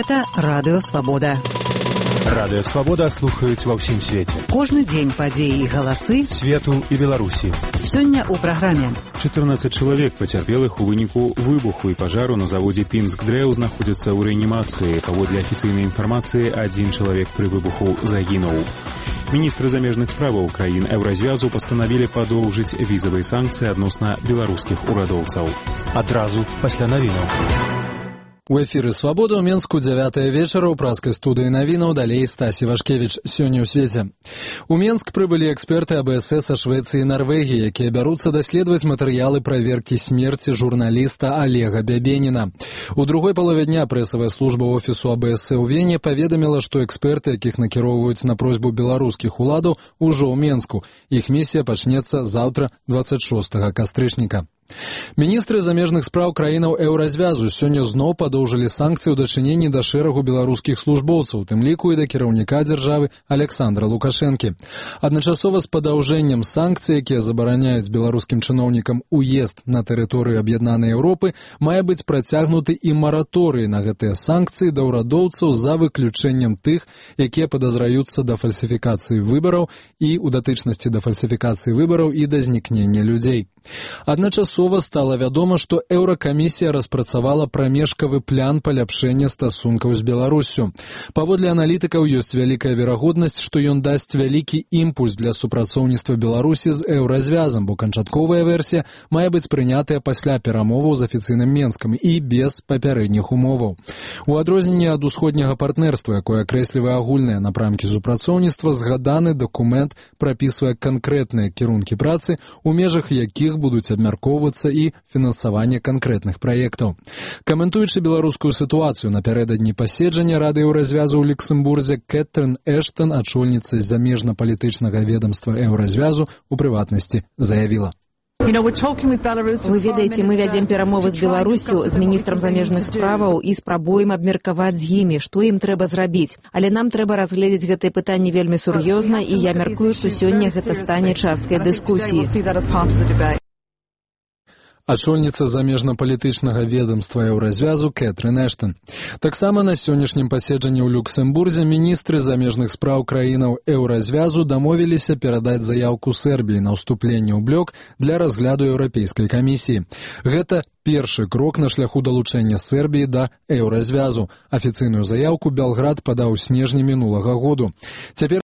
Гэта Радыё Свабода. Радыё Свабода слухаюць ва ўсім свеце. Кожны дзень падзеі і галасы свету і Беларусі. Сёння ў праграме. 14 чалавек пацярпелых у выніку выбуху і пажару на заводзе Пінск-Дрэў знаходзяцца ў рэанімацыі. Паводле афіцыйнай інфармацыі, адзін чалавек пры выбуху загінуў. Міністры замежных справаў краін Еўразвязу пастанавілі падоўжыць візавыя санкцыі адносна беларускіх урадоўцаў. Адразу пасля навінаў. У эфіры «Свабода» ў Менску 9 вечара ў праскай студыі навінаў, далей Стасі Вашкевіч. Сёння ў свеце. У Менск прыбылі эксперты АБС са Швецыі і Нарвегіі, якія бяруцца даследаваць матэрыялы праверкі смерці журналіста Олега Бябеніна. У другой палове дня прэсавая служба офісу АБС ў Вене паведаміла, што эксперты, якіх накіроўваюць на просьбу беларускіх уладаў, ужо ў Менску. Іх місія пачнецца заўтра, 26 кастрычніка. Міністры замежных спраў краінаў Еўразвязу сёння зноў падоўжылі санкцыі ў дачыненні да шэрагу беларускіх службоўцаў, у тым ліку і да кіраўніка дзяржавы Александра Лукашэнкі. Адначасова з падаўжэннем санкцый, якія забараняюць беларускім чыноўнікам уезд на тэрыторыю Аб'яднанай Еўропы, мае быць працягнуты і мараторый на гэтыя санкцыі да ўрадоўцаў за выключэннем тых, якія падазраюцца да фальсіфікацыі выбараў і ў датычнасці да фальсіфікацыі выбараў і да знікнення людзей. Адначасова стала вядома, што Еўракамісія распрацавала прамежкавы план паляпшэння стасункаў з Беларуссю. Паводле аналітыкаў ёсць вялікая верагоднасць, што ён дасць вялікі імпульс для супрацоўніцтва Беларусі з Еўразвязам, бо канчатковая версія мае быць прынятая пасля перамоваў з афіцыйным Менскам і без папярэдніх умоваў. У адрозненне ад усходняга партнерства, якое акрэслівае агульныя напрамкі супрацоўніцтва, згаданы дакумент прапісвае канкрэтныя кірункі працы, у межах якіх будуць абмяркоўвацца і фінансаванне канкрэтных праектаў. Каментуючы беларускую сітуацыю напярэдадні паседжання Рады Еўразвязу ў Люксембурзе, Кэтрын Эштон, ачольніца замежна-палітычнага ведамства Еўразвязу, у прыватнасці заявіла. Вы ведаеце, мы вядзем перамовы з Беларусю, з міністрам замежных справаў і спрабуем абмеркаваць з імі, што ім трэба зрабіць. Але нам трэба разгледзець гэтае пытанне вельмі сур'ёзна, і я мяркую, што сёння гэта стане часткай дыскусіі. Ачольніца замежна-палітычнага ведамства Еўразвязу Кэтрын Эштон. Таксама на сённяшнім паседжанні ў Люксембурзе міністры замежных спраў краінаў Еўразвязу дамовіліся перадаць заяўку Сербіі на ўступленне ў блок для разгляду Еўрапейскай камісіі. Гэта першы крок на шляху далучэння Сербіі да Еўразвязу. Афіцыйную заяўку Белград падаў у снежні мінулага году. Цяпер